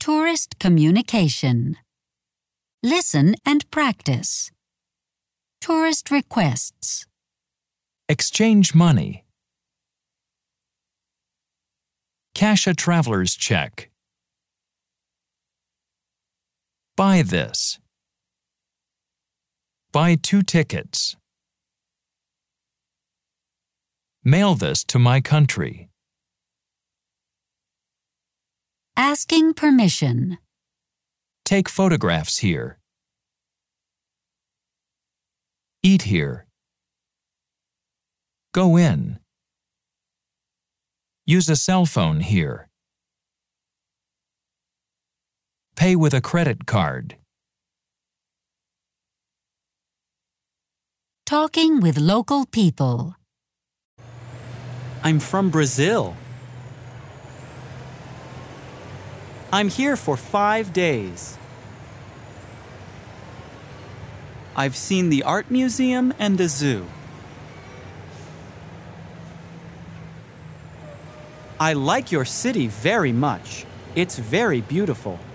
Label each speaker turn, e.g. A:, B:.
A: Tourist communication. Listen and practice. Tourist requests.
B: Exchange money. Cash a traveler's check. Buy this. Buy 2 tickets. Mail this to my country.
A: Asking permission.
B: Take photographs here. Eat here. Go in. Use a cell phone here. Pay with a credit card.
A: Talking with local people.
C: I'm from Brazil. I'm here for 5 days. I've seen the art museum and the zoo. I like your city very much. It's very beautiful.